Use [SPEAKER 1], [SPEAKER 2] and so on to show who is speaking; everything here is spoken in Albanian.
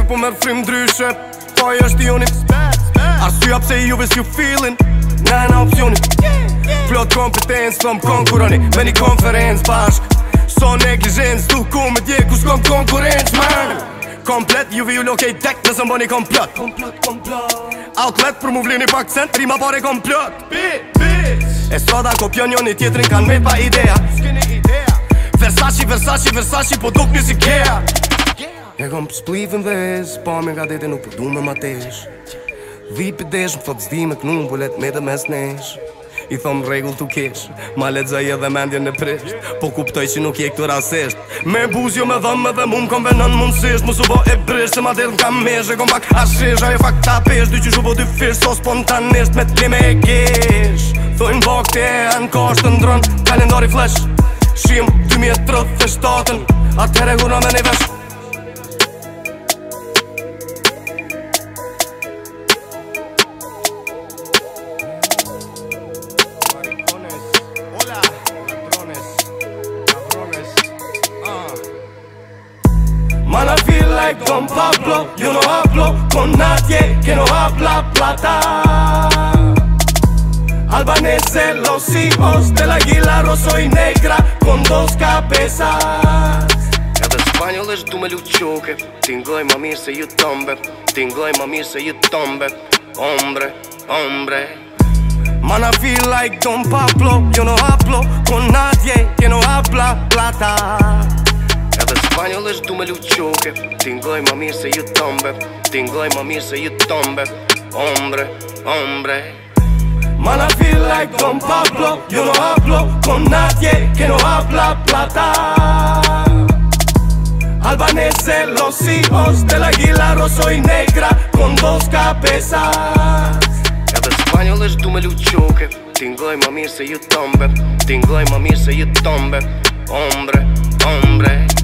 [SPEAKER 1] po merr frim ndryshe. Po është joni arsyeja pse juve s'ju feelin na opcioni. Plot kompetencë thom konkuroni me një konferencë bashk. So neglijenc du ku me dje ku s'kom konkurencë man. Komplet juve ju lokej tek nëse mboni komplot. Outlet për mu vlini pak cent, rima pare komplot. E strada kopjon njoni tjetrin kan me pa idea. Versace po duk një si Kea. E kom splivin dhez, po me nga dete nuk përdu me matesh. Dhipi desh më thot zdi me knu, po let me dhe mes nesh. I thom regull tu kesh, ma lexoj edhe mendjen në prisht. Po kuptoj që nuk je këtu rasisht. Me buzjo me dhëm edhe mu m'konvenon mundësisht. Musu bo e brisht se ma derdh m'kam mesh. E kom pak ashish, ajo fakt ta pesh. Dy që shu bo dy fish, so spontanisht me t'lime e kesh. Thojnë bakte e anë kosht të ndron, kalendari flash. Shim 2037, atëhere gurna me një vesh. Man, I feel like Don Pablo, yo no hablo con nadie que no habla plata. Albanese, los hijos del águila roso y negra con dos cabezas. Edhe spanjollisht du me lu qoke, tingoj ma mirë se ju tombe, tingoj ma mirë se ju tombe, hombre, hombre. Man, I feel like Don Pablo, yo no hablo con nadie que no habla plata. Edhe spanjollisht du me lu qoke, tingoj ma mirë se ju tombe, tingoj ma mirë se ju tombe, hombre, hombre. Man, I feel like Don Pablo, yo no hablo con nadie que no habla plata. Albanese, los hijos del águila roso y negra con dos cabezas. Edhe spanjollisht du me lu qoke, tingoj ma mirë se ju tombe, tingoj ma mirë se ju tombe, hombre, hombre.